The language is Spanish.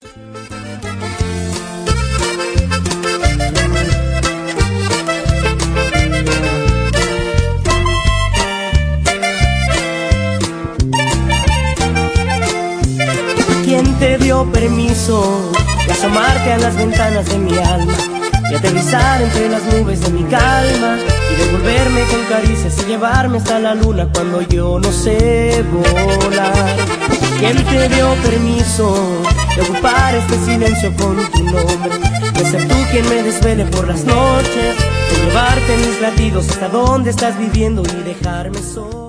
¿Quién te dio permiso de asomarte a las ventanas de mi alma y aterrizar entre las nubes de mi calma y devolverme con caricias y llevarme hasta la luna cuando yo no sé volar? ¿Quién te dio permiso de ocupar este silencio con tu nombre, de ser tú quien me desvele por las noches, de llevarte mis latidos hasta donde estás viviendo y dejarme solo?